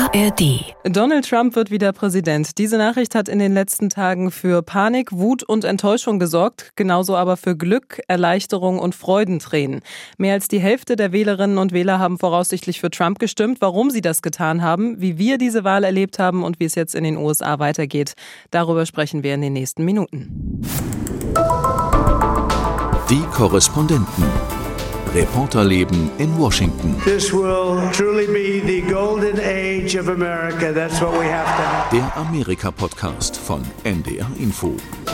ARD. Donald Trump wird wieder Präsident. Diese Nachricht hat in den letzten Tagen für Panik, Wut und Enttäuschung gesorgt, genauso aber für Glück, Erleichterung und Freudentränen. Mehr als die Hälfte der Wählerinnen und Wähler haben voraussichtlich für Trump gestimmt. Warum sie das getan haben, wie wir diese Wahl erlebt haben und wie es jetzt in den USA weitergeht, darüber sprechen wir in den nächsten Minuten. Die Korrespondenten. Reporterleben in Washington. This will truly be the golden age of America. That's what we have to have. Der Amerika-Podcast von NDR Info.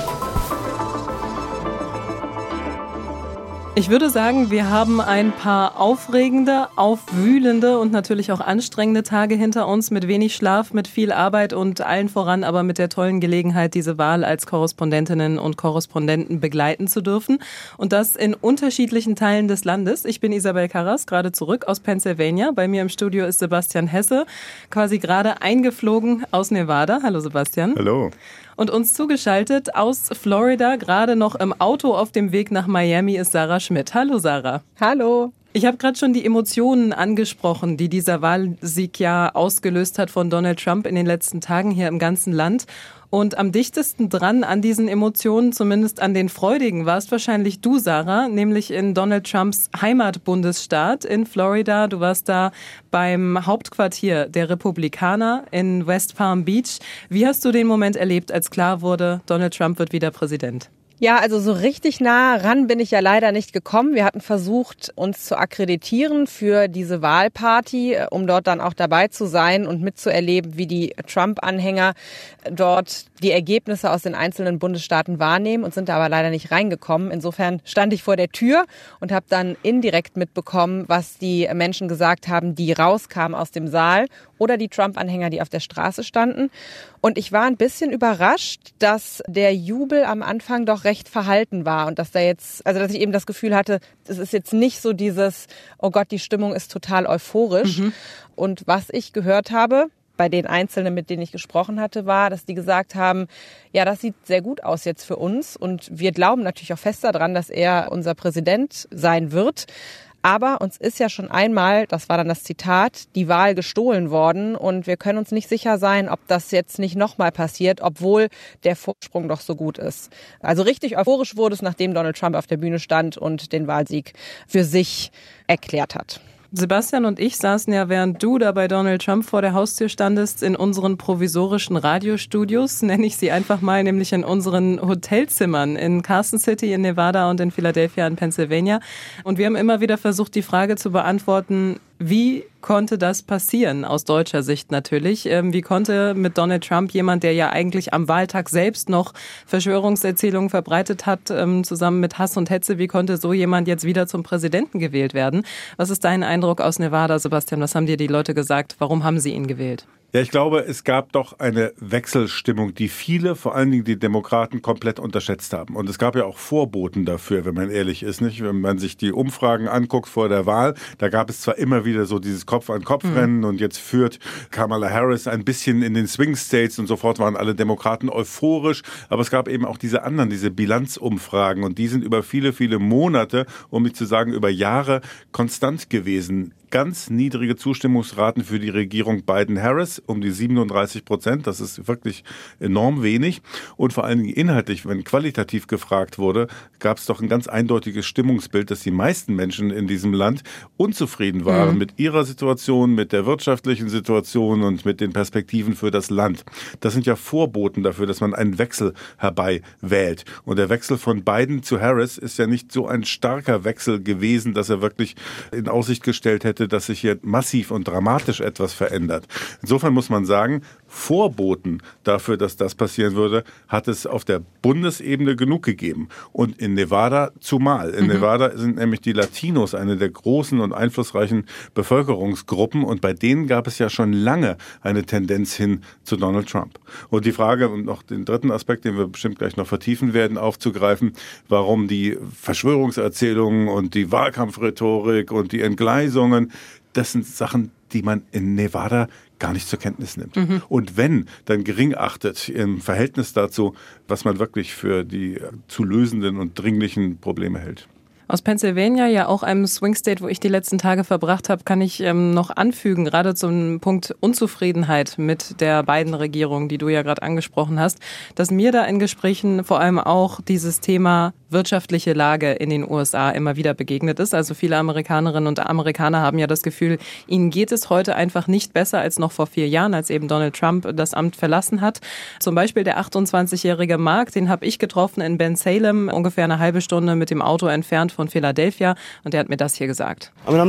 Ich würde sagen, wir haben ein paar aufregende, aufwühlende und natürlich auch anstrengende Tage hinter uns mit wenig Schlaf, mit viel Arbeit und allen voran aber mit der tollen Gelegenheit, diese Wahl als Korrespondentinnen und Korrespondenten begleiten zu dürfen. Und das in unterschiedlichen Teilen des Landes. Ich bin Isabel Karras, gerade zurück aus Pennsylvania. Bei mir im Studio ist Sebastian Hesse, quasi gerade eingeflogen aus Nevada. Hallo Sebastian. Hallo. Und uns zugeschaltet aus Florida, gerade noch im Auto auf dem Weg nach Miami, ist Sarah Schmidt. Hallo Sarah. Hallo. Ich habe gerade schon die Emotionen angesprochen, die dieser Wahlsieg ja ausgelöst hat von Donald Trump in den letzten Tagen hier im ganzen Land. Und am dichtesten dran an diesen Emotionen, zumindest an den freudigen, warst wahrscheinlich du, Sarah, nämlich in Donald Trumps Heimatbundesstaat in Florida. Du warst da beim Hauptquartier der Republikaner in West Palm Beach. Wie hast du den Moment erlebt, als klar wurde, Donald Trump wird wieder Präsident? Ja, also so richtig nah ran bin ich ja leider nicht gekommen. Wir hatten versucht, uns zu akkreditieren für diese Wahlparty, um dort dann auch dabei zu sein und mitzuerleben, wie die Trump-Anhänger dort die Ergebnisse aus den einzelnen Bundesstaaten wahrnehmen und sind da aber leider nicht reingekommen. Insofern stand ich vor der Tür und habe dann indirekt mitbekommen, was die Menschen gesagt haben, die rauskamen aus dem Saal oder die Trump-Anhänger, die auf der Straße standen. Und ich war ein bisschen überrascht, dass der Jubel am Anfang doch recht verhalten war und dass dass ich eben das Gefühl hatte, es ist jetzt nicht so dieses, oh Gott, die Stimmung ist total euphorisch. Und was ich gehört habe bei den Einzelnen, mit denen ich gesprochen hatte, war, dass die gesagt haben, ja, das sieht sehr gut aus jetzt für uns und wir glauben natürlich auch fest daran, dass er unser Präsident sein wird. Aber uns ist ja schon einmal, das war dann das Zitat, die Wahl gestohlen worden und wir können uns nicht sicher sein, ob das jetzt nicht nochmal passiert, obwohl der Vorsprung doch so gut ist. Also richtig euphorisch wurde es, nachdem Donald Trump auf der Bühne stand und den Wahlsieg für sich erklärt hat. Sebastian und ich saßen ja, während du da bei Donald Trump vor der Haustür standest, in unseren provisorischen Radiostudios, nenne ich sie einfach mal, nämlich in unseren Hotelzimmern in Carson City in Nevada und in Philadelphia in Pennsylvania. Und wir haben immer wieder versucht, die Frage zu beantworten, wie konnte das passieren, aus deutscher Sicht natürlich? Wie konnte mit Donald Trump jemand, der ja eigentlich am Wahltag selbst noch Verschwörungserzählungen verbreitet hat, zusammen mit Hass und Hetze, wie konnte so jemand jetzt wieder zum Präsidenten gewählt werden? Was ist dein Eindruck aus Nevada, Sebastian? Was haben dir die Leute gesagt? Warum haben sie ihn gewählt? Ja, ich glaube, es gab doch eine Wechselstimmung, die viele, vor allen Dingen die Demokraten, komplett unterschätzt haben. Und es gab ja auch Vorboten dafür, wenn man ehrlich ist, nicht? Wenn man sich die Umfragen anguckt vor der Wahl, da gab es zwar immer wieder so dieses Kopf-an-Kopf-Rennen und jetzt führt Kamala Harris ein bisschen in den Swing-States und sofort waren alle Demokraten euphorisch. Aber es gab eben auch diese Bilanzumfragen und die sind über viele, viele Monate, um nicht zu sagen über Jahre, konstant gewesen. Ganz niedrige Zustimmungsraten für die Regierung Biden-Harris, um die 37%. Das ist wirklich enorm wenig. Und vor allen Dingen inhaltlich, wenn qualitativ gefragt wurde, gab es doch ein ganz eindeutiges Stimmungsbild, dass die meisten Menschen in diesem Land unzufrieden waren mit ihrer Situation, mit der wirtschaftlichen Situation und mit den Perspektiven für das Land. Das sind ja Vorboten dafür, dass man einen Wechsel herbeiwählt. Und der Wechsel von Biden zu Harris ist ja nicht so ein starker Wechsel gewesen, dass er wirklich in Aussicht gestellt hätte, dass sich hier massiv und dramatisch etwas verändert. Insofern muss man sagen, Vorboten dafür, dass das passieren würde, hat es auf der Bundesebene genug gegeben. Und in Nevada zumal. In Nevada sind nämlich die Latinos eine der großen und einflussreichen Bevölkerungsgruppen und bei denen gab es ja schon lange eine Tendenz hin zu Donald Trump. Und die Frage, und noch den dritten Aspekt, den wir bestimmt gleich noch vertiefen werden, aufzugreifen, warum die Verschwörungserzählungen und die Wahlkampfrhetorik und die Entgleisungen, das sind Sachen, die man in Nevada gar nicht zur Kenntnis nimmt. Und wenn, dann gering achtet im Verhältnis dazu, was man wirklich für die zu lösenden und dringlichen Probleme hält. Aus Pennsylvania, ja auch einem Swing State, wo ich die letzten Tage verbracht habe, kann ich noch anfügen, gerade zum Punkt Unzufriedenheit mit der Biden-Regierung, die du ja gerade angesprochen hast, dass mir da in Gesprächen vor allem auch dieses Thema wirtschaftliche Lage in den USA immer wieder begegnet ist. Also viele Amerikanerinnen und Amerikaner haben ja das Gefühl, ihnen geht es heute einfach nicht besser als noch vor 4 Jahren, als eben Donald Trump das Amt verlassen hat. Zum Beispiel der 28-jährige Mark, den habe ich getroffen in Bensalem, ungefähr eine halbe Stunde mit dem Auto entfernt von Philadelphia, und der hat mir das hier gesagt. I mean,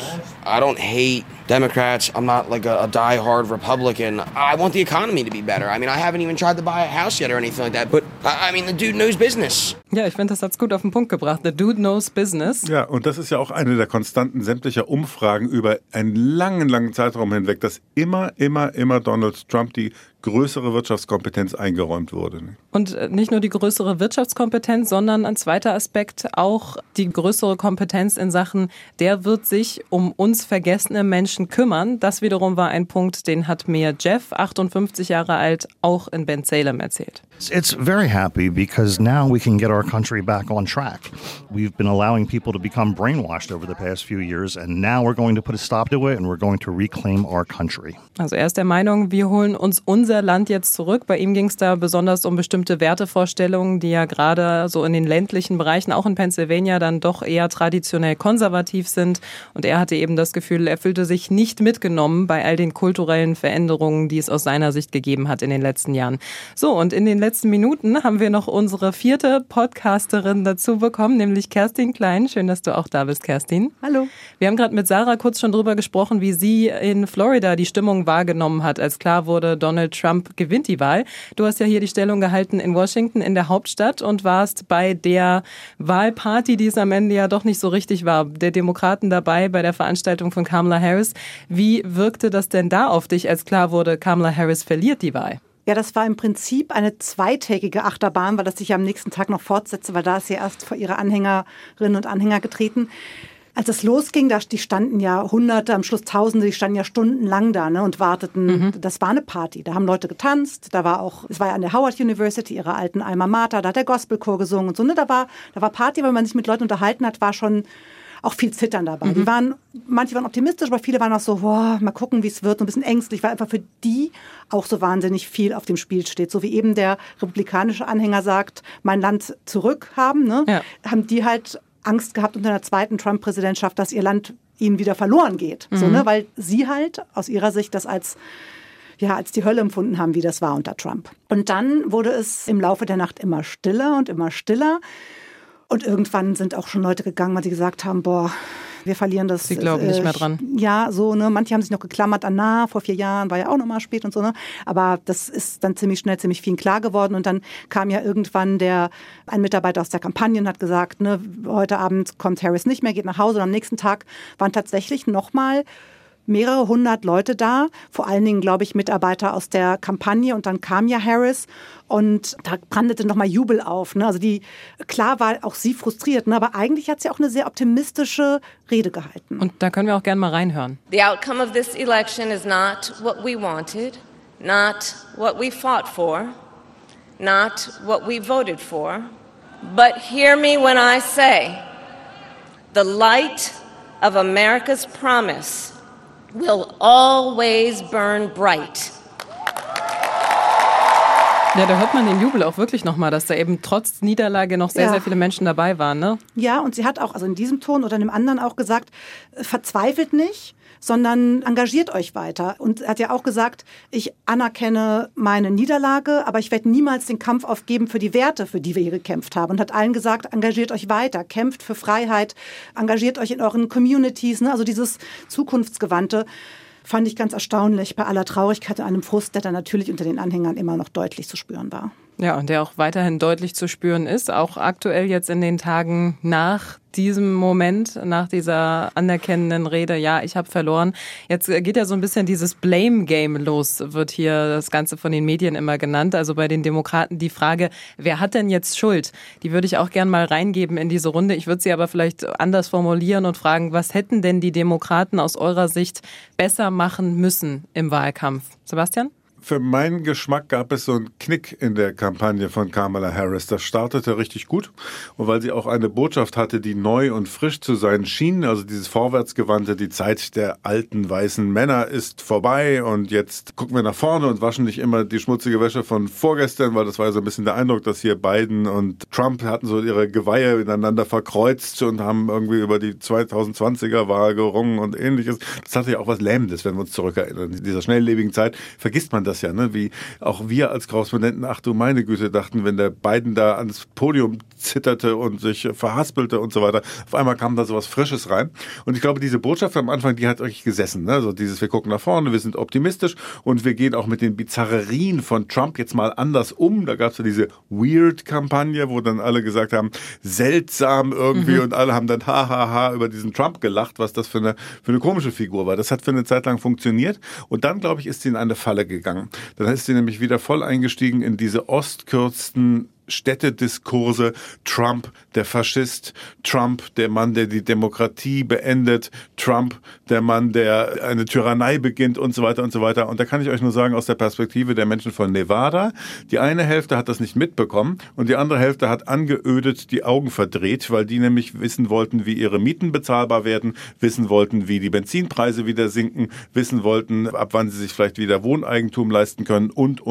I don't hate Democrats. I'm not like a die-hard Republican. I want the economy to be better. I mean, I haven't even tried to buy a house yet or anything like that, but I mean, the dude knows business. Ja, ich finde, das hat's gut auf den Punkt gebracht. The dude knows business. Ja, und das ist ja auch eine der Konstanten sämtlicher Umfragen über einen langen Zeitraum hinweg, dass immer Donald Trump die größere Wirtschaftskompetenz eingeräumt wurde. Und nicht nur die größere Wirtschaftskompetenz, sondern ein zweiter Aspekt auch die größere Kompetenz in Sachen, der wird sich um uns vergessene Menschen kümmern. Das wiederum war ein Punkt, den hat mir Jeff, 58 Jahre alt, auch in Bensalem erzählt. It's very happy because now we can get our country back on track. We've been allowing people to become brainwashed over the past few years, and now we're going to put a stop to it and we're going to reclaim our country. Also er ist der Meinung, wir holen uns unser Land jetzt zurück. Bei ihm ging es da besonders um bestimmte Wertevorstellungen, die ja gerade so in den ländlichen Bereichen, auch in Pennsylvania, dann doch eher traditionell konservativ sind. Und er hatte eben das Gefühl, er fühlte sich nicht mitgenommen bei all den kulturellen Veränderungen, die es aus seiner Sicht gegeben hat in den letzten Jahren. So, und in den letzten Minuten haben wir noch unsere 4. Podcasterin dazu bekommen, nämlich Kerstin Klein. Schön, dass du auch da bist, Kerstin. Hallo. Wir haben gerade mit Sarah kurz schon drüber gesprochen, wie sie in Florida die Stimmung wahrgenommen hat, als klar wurde, Donald Trump gewinnt die Wahl. Du hast ja hier die Stellung gehalten in Washington, in der Hauptstadt, und warst bei der Wahlparty, die es am Ende ja doch nicht so richtig war, der Demokraten dabei bei der Veranstaltung von Kamala Harris. Wie wirkte das denn da auf dich, als klar wurde, Kamala Harris verliert die Wahl? Ja, das war im Prinzip eine zweitägige Achterbahn, weil das sich am nächsten Tag noch fortsetzte, weil da ist sie erst vor ihre Anhängerinnen und Anhänger getreten. Als es losging, die standen ja Hunderte, am Schluss Tausende, die standen ja stundenlang da, ne, und warteten. Das war eine Party, da haben Leute getanzt, es war ja an der Howard University, ihrer alten Alma Mater, da hat der Gospelchor gesungen und so. Ne, da war Party, weil man sich mit Leuten unterhalten hat, war schon auch viel Zittern dabei. Manche waren optimistisch, aber viele waren auch so, mal gucken, wie es wird, so ein bisschen ängstlich, weil einfach für die auch so wahnsinnig viel auf dem Spiel steht. So wie eben der republikanische Anhänger sagt, mein Land zurückhaben, ne, ja, haben die halt Angst gehabt unter einer zweiten Trump-Präsidentschaft, dass ihr Land ihnen wieder verloren geht. So, ne, weil sie halt aus ihrer Sicht das als die Hölle empfunden haben, wie das war unter Trump. Und dann wurde es im Laufe der Nacht immer stiller und immer stiller. Und irgendwann sind auch schon Leute gegangen, weil sie gesagt haben, wir verlieren das. Sie glauben nicht mehr dran. Ja, so, ne. Manche haben sich noch geklammert an, vor 4 Jahren, war ja auch noch mal spät und so, ne. Aber das ist dann ziemlich schnell ziemlich vielen klar geworden. Und dann kam ja irgendwann ein Mitarbeiter aus der Kampagne und hat gesagt, ne, heute Abend kommt Harris nicht mehr, geht nach Hause. Und am nächsten Tag waren tatsächlich nochmal mehrere 100 Leute da, vor allen Dingen, glaube ich, Mitarbeiter aus der Kampagne, und dann kam ja Harris und da brandete nochmal Jubel auf. Ne? Also klar war auch sie frustriert, ne? Aber eigentlich hat sie auch eine sehr optimistische Rede gehalten. Und da können wir auch gerne mal reinhören. The outcome of this election is not what we wanted, not what we fought for, not what we voted for, but hear me when I say, the light of America's promise will always burn bright. Ja, da hört man den Jubel auch wirklich nochmal, dass da eben trotz Niederlage noch sehr viele Menschen dabei waren, ne? Ja, und sie hat auch, also in diesem Ton oder in dem anderen auch gesagt, verzweifelt nicht, sondern engagiert euch weiter. Und er hat ja auch gesagt, ich anerkenne meine Niederlage, aber ich werde niemals den Kampf aufgeben für die Werte, für die wir hier gekämpft haben. Und hat allen gesagt, engagiert euch weiter, kämpft für Freiheit, engagiert euch in euren Communities, ne? Also dieses Zukunftsgewandte fand ich ganz erstaunlich bei aller Traurigkeit und einem Frust, der dann natürlich unter den Anhängern immer noch deutlich zu spüren war. Ja, und der auch weiterhin deutlich zu spüren ist, auch aktuell jetzt in den Tagen nach diesem Moment, nach dieser anerkennenden Rede, ja, ich habe verloren. Jetzt geht ja so ein bisschen dieses Blame-Game los, wird hier das Ganze von den Medien immer genannt. Also bei den Demokraten die Frage, wer hat denn jetzt Schuld? Die würde ich auch gern mal reingeben in diese Runde. Ich würde sie aber vielleicht anders formulieren und fragen, was hätten denn die Demokraten aus eurer Sicht besser machen müssen im Wahlkampf? Sebastian? für meinen Geschmack gab es so einen Knick in der Kampagne von Kamala Harris. Das startete richtig gut. Und weil sie auch eine Botschaft hatte, die neu und frisch zu sein schien, also dieses Vorwärtsgewandte, die Zeit der alten weißen Männer ist vorbei und jetzt gucken wir nach vorne und waschen nicht immer die schmutzige Wäsche von vorgestern, weil das war ja so ein bisschen der Eindruck, dass hier Biden und Trump hatten so ihre Geweihe miteinander verkreuzt und haben irgendwie über die 2020er-Wahl gerungen und ähnliches. Das hatte ja auch was Lähmendes, wenn wir uns zurückerinnern. In dieser schnelllebigen Zeit vergisst man das ja, ne? Wie auch wir als Korrespondenten, ach du meine Güte, dachten, wenn der Biden da ans Podium zitterte und sich verhaspelte und so weiter, auf einmal kam da so was Frisches rein. Und ich glaube, diese Botschaft am Anfang, die hat euch gesessen, ne? Also dieses, wir gucken nach vorne, wir sind optimistisch und wir gehen auch mit den Bizarrerien von Trump jetzt mal anders um. Da gab es ja diese Weird-Kampagne, wo dann alle gesagt haben, seltsam irgendwie und alle haben dann hahaha über diesen Trump gelacht, was das für eine komische Figur war. Das hat für eine Zeit lang funktioniert und dann, glaube ich, ist sie in eine Falle gegangen. Dann ist sie nämlich wieder voll eingestiegen in diese ostkürzten Städtediskurse. Trump, der Faschist, Trump, der Mann, der die Demokratie beendet, Trump, der Mann, der eine Tyrannei beginnt und so weiter und so weiter. Und da kann ich euch nur sagen, aus der Perspektive der Menschen von Nevada, die eine Hälfte hat das nicht mitbekommen und die andere Hälfte hat angeödet die Augen verdreht, weil die nämlich wissen wollten, wie ihre Mieten bezahlbar werden, wissen wollten, wie die Benzinpreise wieder sinken, wissen wollten, ab wann sie sich vielleicht wieder Wohneigentum leisten können und.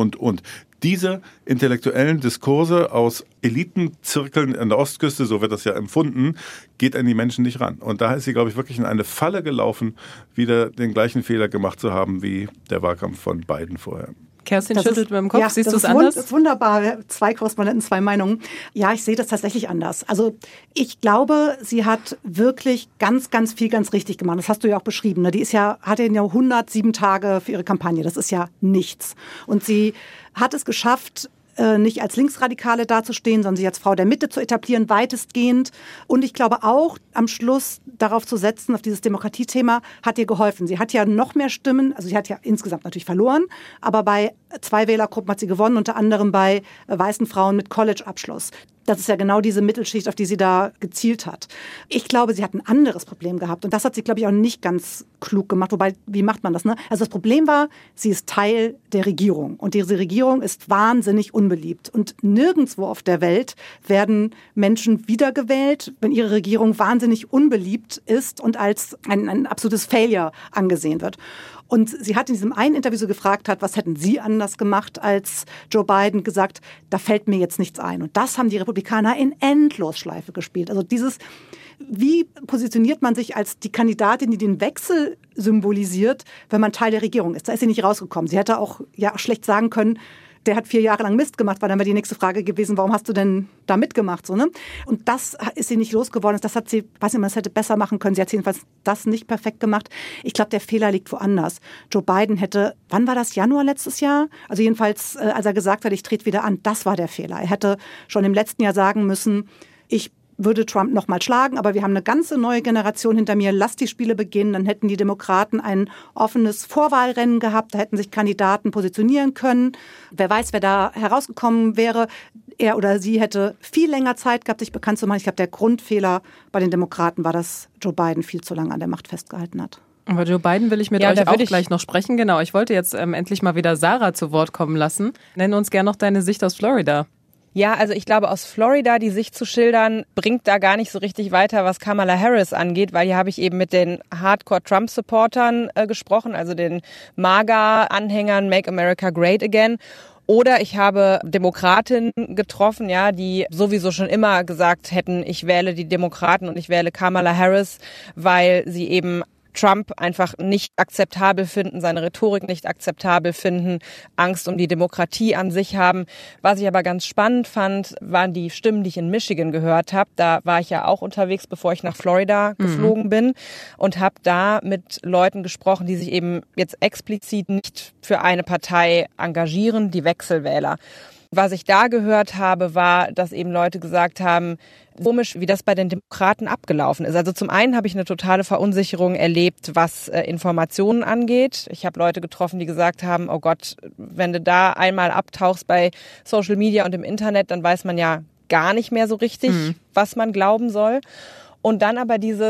Diese intellektuellen Diskurse aus Elitenzirkeln an der Ostküste, so wird das ja empfunden, geht an die Menschen nicht ran. Und da ist sie, glaube ich, wirklich in eine Falle gelaufen, wieder den gleichen Fehler gemacht zu haben wie der Wahlkampf von Biden vorher. Kerstin schüttelt mit dem Kopf. Ja, siehst du es anders? anders? Das ist wunderbar. 2 Korrespondenten, 2 Meinungen. Ja, ich sehe das tatsächlich anders. Also ich glaube, sie hat wirklich ganz, ganz viel ganz richtig gemacht. Das hast du ja auch beschrieben. Ne? Die hatte ja 107 Tage für ihre Kampagne. Das ist ja nichts. Und sie hat es geschafft, nicht als Linksradikale dazustehen, sondern sich als Frau der Mitte zu etablieren, weitestgehend. Und ich glaube auch, am Schluss darauf zu setzen, auf dieses Demokratiethema, hat ihr geholfen. Sie hat ja noch mehr Stimmen, also sie hat ja insgesamt natürlich verloren, aber bei 2 Wählergruppen hat sie gewonnen, unter anderem bei weißen Frauen mit College-Abschluss. Das ist ja genau diese Mittelschicht, auf die sie da gezielt hat. Ich glaube, sie hat ein anderes Problem gehabt. Und das hat sie, glaube ich, auch nicht ganz klug gemacht. Wobei, wie macht man das? Ne? Also das Problem war, sie ist Teil der Regierung. Und diese Regierung ist wahnsinnig unbeliebt. Und nirgendwo auf der Welt werden Menschen wiedergewählt, wenn ihre Regierung wahnsinnig unbeliebt ist und als ein absolutes Failure angesehen wird. Und sie hat in diesem einen Interview so gefragt hat, was hätten Sie anders gemacht als Joe Biden, gesagt, da fällt mir jetzt nichts ein. Und das haben die Republikaner in Endlosschleife gespielt. Also dieses, wie positioniert man sich als die Kandidatin, die den Wechsel symbolisiert, wenn man Teil der Regierung ist? Da ist sie nicht rausgekommen. Sie hätte auch schlecht sagen können, der hat 4 Jahre lang Mist gemacht, war dann mal die nächste Frage gewesen, warum hast du denn da mitgemacht? So, ne? Und das ist sie nicht losgeworden. Das hat sie, weiß nicht, man das hätte besser machen können. Sie hat jedenfalls das nicht perfekt gemacht. Ich glaube, der Fehler liegt woanders. Joe Biden hätte, wann war das, Januar letztes Jahr? Also jedenfalls, als er gesagt hat, ich trete wieder an, das war der Fehler. Er hätte schon im letzten Jahr sagen müssen, ich würde Trump noch mal schlagen, aber wir haben eine ganze neue Generation hinter mir. Lass die Spiele beginnen. Dann hätten die Demokraten ein offenes Vorwahlrennen gehabt. Da hätten sich Kandidaten positionieren können. Wer weiß, wer da herausgekommen wäre. Er oder sie hätte viel länger Zeit gehabt, sich bekannt zu machen. Ich glaube, der Grundfehler bei den Demokraten war, dass Joe Biden viel zu lange an der Macht festgehalten hat. Aber Joe Biden will ich mit euch auch gleich noch sprechen. Genau, ich wollte jetzt endlich mal wieder Sarah zu Wort kommen lassen. Nenn uns gerne noch deine Sicht aus Florida. Ja, also ich glaube, aus Florida die Sicht zu schildern, bringt da gar nicht so richtig weiter, was Kamala Harris angeht, weil hier habe ich eben mit den Hardcore-Trump-Supportern gesprochen, also den MAGA-Anhängern Make America Great Again. Oder ich habe Demokratinnen getroffen, ja, die sowieso schon immer gesagt hätten, ich wähle die Demokraten und ich wähle Kamala Harris, weil sie eben Trump einfach nicht akzeptabel finden, seine Rhetorik nicht akzeptabel finden, Angst um die Demokratie an sich haben. Was ich aber ganz spannend fand, waren die Stimmen, die ich in Michigan gehört habe. Da war ich ja auch unterwegs, bevor ich nach Florida geflogen bin und habe da mit Leuten gesprochen, die sich eben jetzt explizit nicht für eine Partei engagieren, die Wechselwähler. Was ich da gehört habe, war, dass eben Leute gesagt haben, komisch, wie das bei den Demokraten abgelaufen ist. Also zum einen habe ich eine totale Verunsicherung erlebt, was Informationen angeht. Ich habe Leute getroffen, die gesagt haben, oh Gott, wenn du da einmal abtauchst bei Social Media und im Internet, dann weiß man ja gar nicht mehr so richtig, was man glauben soll. Und dann aber dieses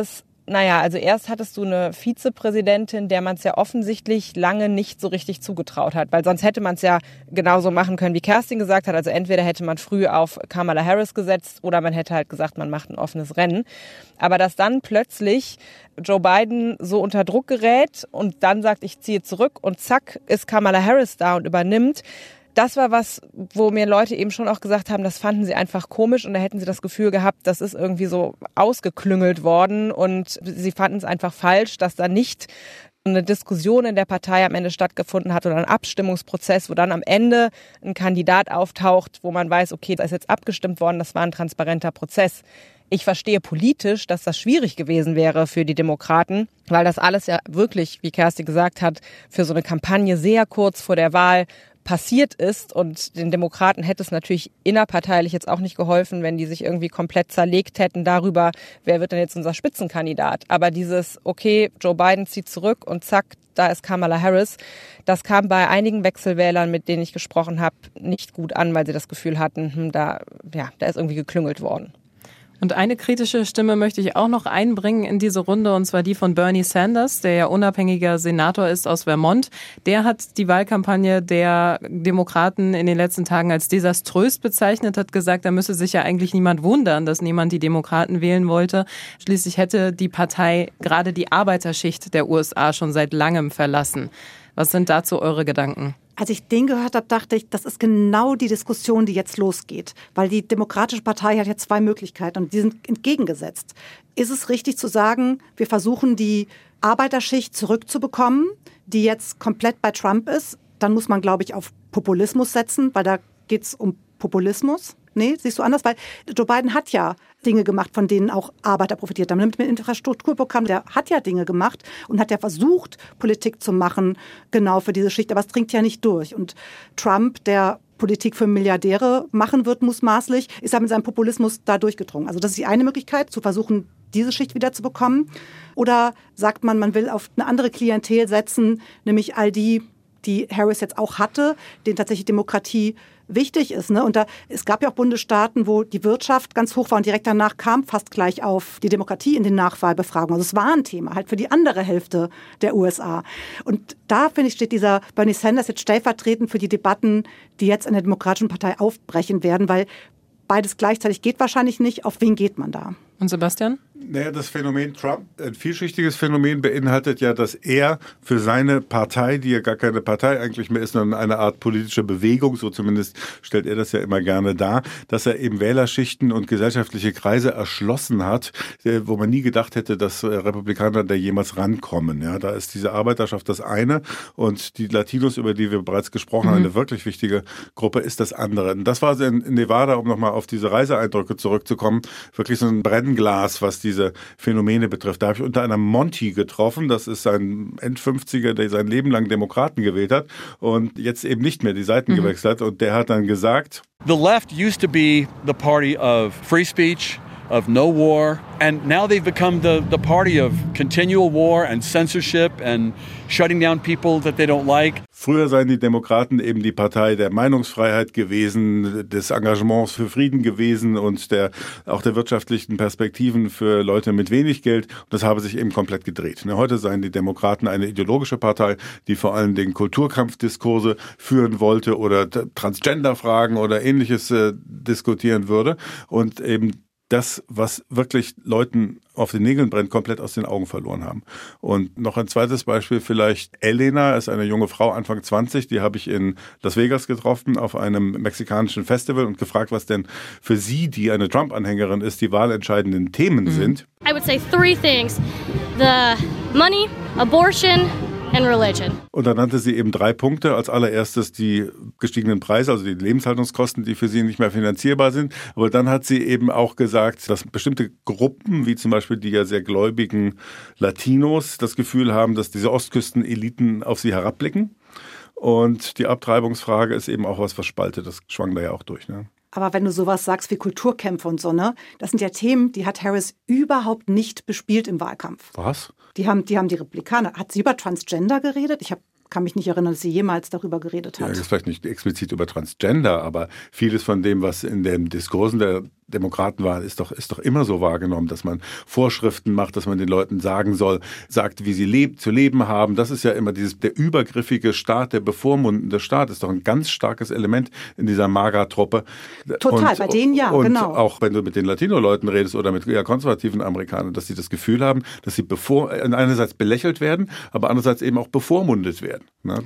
Naja, also erst hattest du eine Vizepräsidentin, der man es ja offensichtlich lange nicht so richtig zugetraut hat, weil sonst hätte man es ja genauso machen können, wie Kerstin gesagt hat. Also entweder hätte man früh auf Kamala Harris gesetzt oder man hätte halt gesagt, man macht ein offenes Rennen. Aber dass dann plötzlich Joe Biden so unter Druck gerät und dann sagt, ich ziehe zurück und zack ist Kamala Harris da und übernimmt. Das war was, wo mir Leute eben schon auch gesagt haben, das fanden sie einfach komisch und da hätten sie das Gefühl gehabt, das ist irgendwie so ausgeklüngelt worden und sie fanden es einfach falsch, dass da nicht eine Diskussion in der Partei am Ende stattgefunden hat oder ein Abstimmungsprozess, wo dann am Ende ein Kandidat auftaucht, wo man weiß, okay, da ist jetzt abgestimmt worden, das war ein transparenter Prozess. Ich verstehe politisch, dass das schwierig gewesen wäre für die Demokraten, weil das alles ja wirklich, wie Kerstin gesagt hat, für so eine Kampagne sehr kurz vor der Wahl passiert ist und den Demokraten hätte es natürlich innerparteilich jetzt auch nicht geholfen, wenn die sich irgendwie komplett zerlegt hätten darüber, wer wird denn jetzt unser Spitzenkandidat. Aber dieses, okay, Joe Biden zieht zurück und zack, da ist Kamala Harris, das kam bei einigen Wechselwählern, mit denen ich gesprochen habe, nicht gut an, weil sie das Gefühl hatten, da ist irgendwie geklüngelt worden. Und eine kritische Stimme möchte ich auch noch einbringen in diese Runde, und zwar die von Bernie Sanders, der ja unabhängiger Senator ist aus Vermont. Der hat die Wahlkampagne der Demokraten in den letzten Tagen als desaströs bezeichnet, hat gesagt, da müsse sich ja eigentlich niemand wundern, dass niemand die Demokraten wählen wollte. Schließlich hätte die Partei gerade die Arbeiterschicht der USA schon seit langem verlassen. Was sind dazu eure Gedanken? Als ich den gehört habe, dachte ich, das ist genau die Diskussion, die jetzt losgeht. Weil die Demokratische Partei hat ja zwei Möglichkeiten und die sind entgegengesetzt. Ist es richtig zu sagen, wir versuchen die Arbeiterschicht zurückzubekommen, die jetzt komplett bei Trump ist? Dann muss man, glaube ich, auf Populismus setzen, weil da geht es um Populismus. Nee, siehst du anders? Weil Joe Biden hat ja Dinge gemacht, von denen auch Arbeiter profitiert haben. Mit dem Infrastrukturprogramm, der hat ja Dinge gemacht und hat ja versucht, Politik zu machen, genau für diese Schicht. Aber es dringt ja nicht durch. Und Trump, der Politik für Milliardäre machen wird, mutmaßlich, ist ja mit seinem Populismus da durchgedrungen. Also das ist die eine Möglichkeit, zu versuchen, diese Schicht wieder zu bekommen. Oder sagt man, man will auf eine andere Klientel setzen, nämlich all die Harris jetzt auch hatte, denen tatsächlich Demokratie wichtig ist. Ne? Und es gab ja auch Bundesstaaten, wo die Wirtschaft ganz hoch war und direkt danach kam fast gleich auf die Demokratie in den Nachwahlbefragungen. Also es war ein Thema, halt für die andere Hälfte der USA. Und da, finde ich, steht dieser Bernie Sanders jetzt stellvertretend für die Debatten, die jetzt in der Demokratischen Partei aufbrechen werden, weil beides gleichzeitig geht wahrscheinlich nicht. Auf wen geht man da? Und Sebastian? Naja, das Phänomen Trump, ein vielschichtiges Phänomen, beinhaltet ja, dass er für seine Partei, die ja gar keine Partei eigentlich mehr ist, sondern eine Art politische Bewegung, so zumindest stellt er das ja immer gerne dar, dass er eben Wählerschichten und gesellschaftliche Kreise erschlossen hat, wo man nie gedacht hätte, dass Republikaner da jemals rankommen. Ja, da ist diese Arbeiterschaft das eine und die Latinos, über die wir bereits gesprochen haben, eine wirklich wichtige Gruppe, ist das andere. Und das war in Nevada, um nochmal auf diese Reiseeindrücke zurückzukommen, wirklich so ein Brennglas, was diese Phänomene betrifft. Da habe ich unter anderem Monty getroffen, das ist ein End-50er, der sein Leben lang Demokraten gewählt hat und jetzt eben nicht mehr die Seiten gewechselt hat. Und der hat dann gesagt: The left used to be the party of free speech, of no war, and now they've become the party of continual war and censorship and shutting down people that they don't like. Früher seien die Demokraten eben die Partei der Meinungsfreiheit gewesen, des Engagements für Frieden gewesen und auch der wirtschaftlichen Perspektiven für Leute mit wenig Geld. Und das habe sich eben komplett gedreht. Heute seien die Demokraten eine ideologische Partei, die vor allen Dingen Kulturkampfdiskurse führen wollte oder Transgender-Fragen oder Ähnliches diskutieren würde und eben das, was wirklich Leuten auf den Nägeln brennt, komplett aus den Augen verloren haben. Und noch ein zweites Beispiel vielleicht. Elena ist eine junge Frau, Anfang 20, die habe ich in Las Vegas getroffen auf einem mexikanischen Festival und gefragt, was denn für sie, die eine Trump-Anhängerin ist, die wahlentscheidenden Themen sind. I would say 3 things. The money, abortion and religion. Und dann nannte sie eben 3 Punkte. Als allererstes die gestiegenen Preise, also die Lebenshaltungskosten, die für sie nicht mehr finanzierbar sind. Aber dann hat sie eben auch gesagt, dass bestimmte Gruppen, wie zum Beispiel die ja sehr gläubigen Latinos, das Gefühl haben, dass diese Ostküsteneliten auf sie herabblicken. Und die Abtreibungsfrage ist eben auch was spaltet. Das schwang da ja auch durch, ne? Aber wenn du sowas sagst wie Kulturkämpfe und so, ne, das sind ja Themen, die hat Harris überhaupt nicht bespielt im Wahlkampf. Was? Die haben die Republikaner. Hat sie über Transgender geredet? Kann mich nicht erinnern, dass sie jemals darüber geredet hat. Ja, das ist vielleicht nicht explizit über Transgender, aber vieles von dem, was in den Diskursen der Demokratenwahl ist doch immer so wahrgenommen, dass man Vorschriften macht, dass man den Leuten sagt, wie sie zu leben haben. Das ist ja immer der übergriffige Staat, der bevormundende Staat, ist doch ein ganz starkes Element in dieser MAGA-Truppe. Total, bei denen ja, und genau. Und auch wenn du mit den Latino-Leuten redest oder mit eher konservativen Amerikanern, dass sie das Gefühl haben, dass sie einerseits belächelt werden, aber andererseits eben auch bevormundet werden.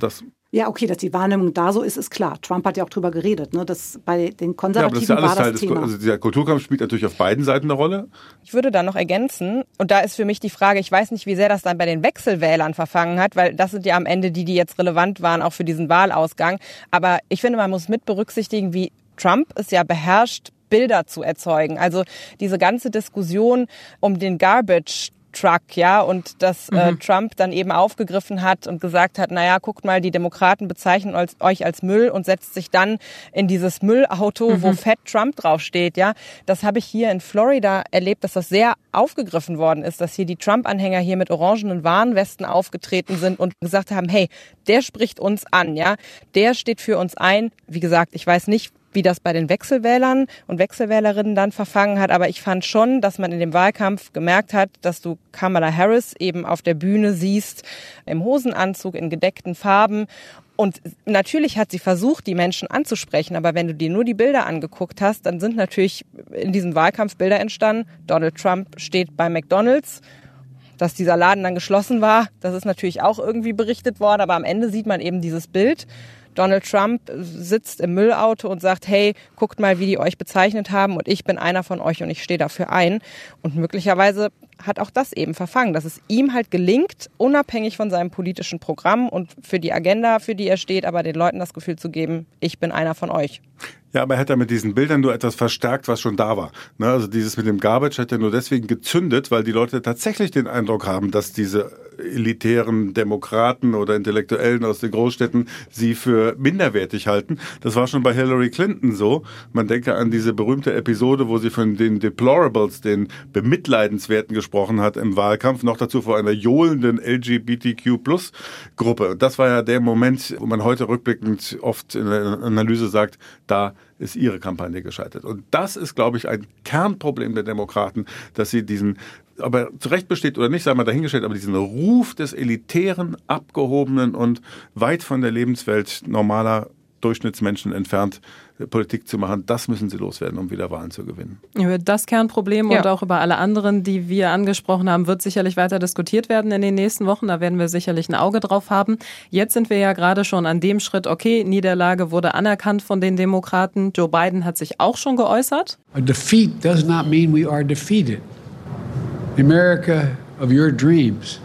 Ja, okay, dass die Wahrnehmung da so ist klar. Trump hat ja auch drüber geredet, ne? Dass bei den Konservativen war das Thema. Also dieser Kulturkampf spielt natürlich auf beiden Seiten eine Rolle. Ich würde da noch ergänzen, und da ist für mich die Frage, ich weiß nicht, wie sehr das dann bei den Wechselwählern verfangen hat, weil das sind ja am Ende die jetzt relevant waren, auch für diesen Wahlausgang. Aber ich finde, man muss mit berücksichtigen, wie Trump es ja beherrscht, Bilder zu erzeugen. Also diese ganze Diskussion um den Garbage Truck, ja, und dass Trump dann eben aufgegriffen hat und gesagt hat, naja, guckt mal, die Demokraten bezeichnen euch als Müll und setzt sich dann in dieses Müllauto, wo Fett Trump draufsteht, ja. Das habe ich hier in Florida erlebt, dass das sehr aufgegriffen worden ist, dass hier die Trump-Anhänger hier mit orangenen Warnwesten aufgetreten sind und gesagt haben, hey, der spricht uns an, ja, der steht für uns ein. Wie gesagt, ich weiß nicht, wie das bei den Wechselwählern und Wechselwählerinnen dann verfangen hat. Aber ich fand schon, dass man in dem Wahlkampf gemerkt hat, dass du Kamala Harris eben auf der Bühne siehst, im Hosenanzug, in gedeckten Farben. Und natürlich hat sie versucht, die Menschen anzusprechen. Aber wenn du dir nur die Bilder angeguckt hast, dann sind natürlich in diesem Wahlkampf Bilder entstanden. Donald Trump steht bei McDonald's. Dass dieser Laden dann geschlossen war, das ist natürlich auch irgendwie berichtet worden. Aber am Ende sieht man eben dieses Bild. Donald Trump sitzt im Müllauto und sagt, hey, guckt mal, wie die euch bezeichnet haben und ich bin einer von euch und ich stehe dafür ein. Und möglicherweise hat auch das eben verfangen, dass es ihm halt gelingt, unabhängig von seinem politischen Programm und für die Agenda, für die er steht, aber den Leuten das Gefühl zu geben, ich bin einer von euch. Ja, aber er hat ja mit diesen Bildern nur etwas verstärkt, was schon da war. Also dieses mit dem Garbage hat er nur deswegen gezündet, weil die Leute tatsächlich den Eindruck haben, dass diese elitären Demokraten oder Intellektuellen aus den Großstädten sie für minderwertig halten. Das war schon bei Hillary Clinton so. Man denke an diese berühmte Episode, wo sie von den Deplorables, den Bemitleidenswerten gesprochen hat im Wahlkampf, noch dazu vor einer johlenden LGBTQ+-Gruppe. Das war ja der Moment, wo man heute rückblickend oft in der Analyse sagt, da ist ihre Kampagne gescheitert. Und das ist, glaube ich, ein Kernproblem der Demokraten, dass sie diesen, aber zu Recht besteht oder nicht, sei mal dahingestellt, aber diesen Ruf des elitären, abgehobenen und weit von der Lebenswelt normaler Durchschnittsmenschen entfernt Politik zu machen, das müssen sie loswerden, um wieder Wahlen zu gewinnen. Über das Kernproblem und auch über alle anderen, die wir angesprochen haben, wird sicherlich weiter diskutiert werden in den nächsten Wochen. Da werden wir sicherlich ein Auge drauf haben. Jetzt sind wir ja gerade schon an dem Schritt, okay, Niederlage wurde anerkannt von den Demokraten. Joe Biden hat sich auch schon geäußert. A defeat does not mean we are defeated. The America of your dreams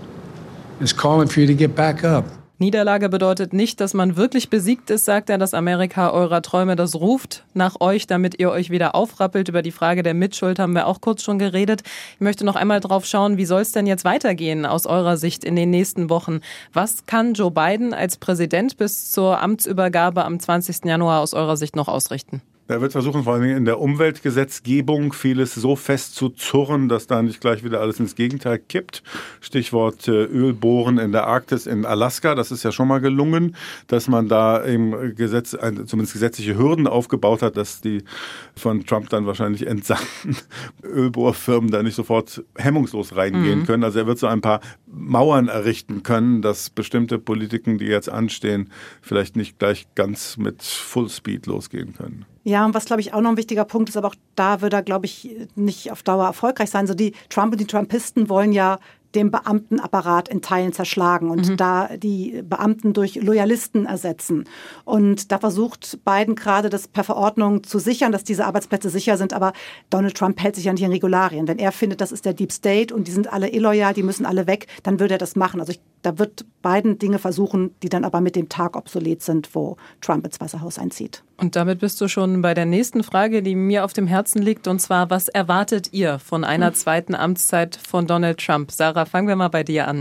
is calling for you to get back up. Niederlage bedeutet nicht, dass man wirklich besiegt ist, sagt er. Das Amerika eurer Träume, das ruft nach euch, damit ihr euch wieder aufrappelt. Über die Frage der Mitschuld haben wir auch kurz schon geredet. Ich möchte noch einmal drauf schauen, wie soll es denn jetzt weitergehen aus eurer Sicht in den nächsten Wochen? Was kann Joe Biden als Präsident bis zur Amtsübergabe am 20. Januar aus eurer Sicht noch ausrichten? Er wird versuchen, vor allem in der Umweltgesetzgebung vieles so fest zu zurren, dass da nicht gleich wieder alles ins Gegenteil kippt. Stichwort Ölbohren in der Arktis, in Alaska. Das ist ja schon mal gelungen, dass man da im Gesetz, zumindest gesetzliche Hürden aufgebaut hat, dass die von Trump dann wahrscheinlich entsandten Ölbohrfirmen da nicht sofort hemmungslos reingehen können. Also er wird so ein paar Mauern errichten können, dass bestimmte Politiken, die jetzt anstehen, vielleicht nicht gleich ganz mit Fullspeed losgehen können. Ja, und was, glaube ich, auch noch ein wichtiger Punkt ist, aber auch da wird er, glaube ich, nicht auf Dauer erfolgreich sein. So die Trump und die Trumpisten wollen ja den Beamtenapparat in Teilen zerschlagen und da die Beamten durch Loyalisten ersetzen. Und da versucht Biden gerade, das per Verordnung zu sichern, dass diese Arbeitsplätze sicher sind. Aber Donald Trump hält sich ja nicht an Regularien. Wenn er findet, das ist der Deep State und die sind alle illoyal, die müssen alle weg, dann würde er das machen. Also da wird Biden Dinge versuchen, die dann aber mit dem Tag obsolet sind, wo Trump ins Weiße Haus einzieht. Und damit bist du schon bei der nächsten Frage, die mir auf dem Herzen liegt. Und zwar, was erwartet ihr von einer zweiten Amtszeit von Donald Trump? Sarah, fangen wir mal bei dir an.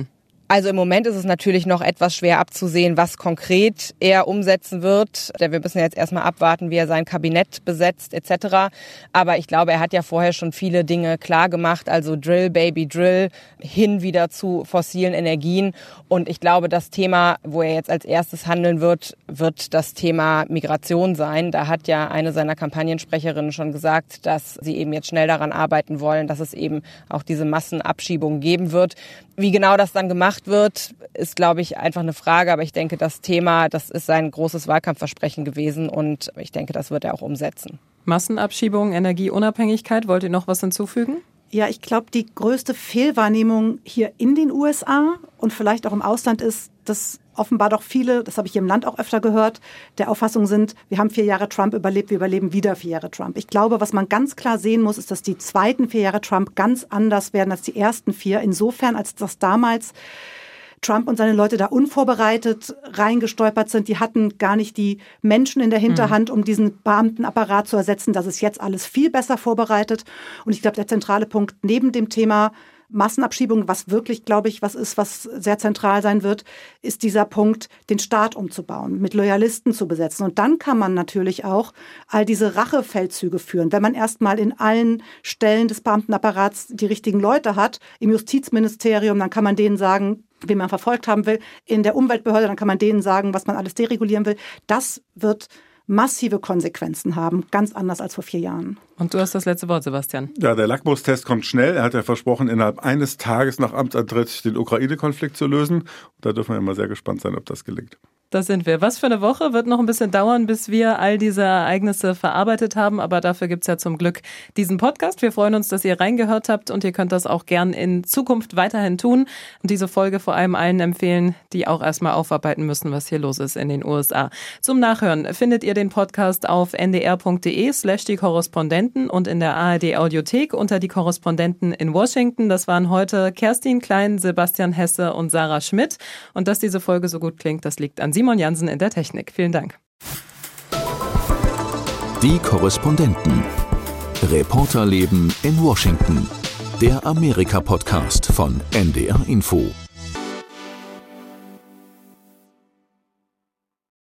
Also im Moment ist es natürlich noch etwas schwer abzusehen, was konkret er umsetzen wird. Wir müssen jetzt erstmal abwarten, wie er sein Kabinett besetzt etc. Aber ich glaube, er hat ja vorher schon viele Dinge klar gemacht. Also Drill, Baby, Drill, hin wieder zu fossilen Energien. Und ich glaube, das Thema, wo er jetzt als erstes handeln wird, wird das Thema Migration sein. Da hat ja eine seiner Kampagnensprecherinnen schon gesagt, dass sie eben jetzt schnell daran arbeiten wollen, dass es eben auch diese Massenabschiebung geben wird. Wie genau das dann gemacht wird, ist, glaube ich, einfach eine Frage. Aber ich denke, das Thema, das ist sein großes Wahlkampfversprechen gewesen und ich denke, das wird er auch umsetzen. Massenabschiebung, Energieunabhängigkeit, wollt ihr noch was hinzufügen? Ja, ich glaube, die größte Fehlwahrnehmung hier in den USA und vielleicht auch im Ausland ist, dass offenbar doch viele, das habe ich hier im Land auch öfter gehört, der Auffassung sind, wir haben 4 Jahre Trump überlebt, wir überleben wieder 4 Jahre Trump. Ich glaube, was man ganz klar sehen muss, ist, dass die zweiten 4 Jahre Trump ganz anders werden als die ersten 4. Insofern, als das damals Trump und seine Leute da unvorbereitet reingestolpert sind. Die hatten gar nicht die Menschen in der Hinterhand, um diesen Beamtenapparat zu ersetzen. Das ist jetzt alles viel besser vorbereitet. Und ich glaube, der zentrale Punkt neben dem Thema Massenabschiebung, was wirklich, glaube ich, was ist, was sehr zentral sein wird, ist dieser Punkt, den Staat umzubauen, mit Loyalisten zu besetzen. Und dann kann man natürlich auch all diese Rachefeldzüge führen. Wenn man erstmal in allen Stellen des Beamtenapparats die richtigen Leute hat, im Justizministerium, dann kann man denen sagen, wen man verfolgt haben will, in der Umweltbehörde, dann kann man denen sagen, was man alles deregulieren will. Das wird massive Konsequenzen haben, ganz anders als vor 4 Jahren. Und du hast das letzte Wort, Sebastian. Ja, der Lackmustest kommt schnell. Er hat ja versprochen, innerhalb eines Tages nach Amtsantritt den Ukraine-Konflikt zu lösen. Da dürfen wir immer sehr gespannt sein, ob das gelingt. Das sind wir. Was für eine Woche, wird noch ein bisschen dauern, bis wir all diese Ereignisse verarbeitet haben, aber dafür gibt's ja zum Glück diesen Podcast. Wir freuen uns, dass ihr reingehört habt und ihr könnt das auch gern in Zukunft weiterhin tun und diese Folge vor allem allen empfehlen, die auch erstmal aufarbeiten müssen, was hier los ist in den USA. Zum Nachhören findet ihr den Podcast auf ndr.de/die Korrespondenten und in der ARD Audiothek unter die Korrespondenten in Washington. Das waren heute Kerstin Klein, Sebastian Hesse und Sarah Schmidt. Und dass diese Folge so gut klingt, das liegt an Simon Jansen in der Technik. Vielen Dank. Die Korrespondenten. Reporterleben in Washington. Der Amerika-Podcast von NDR Info.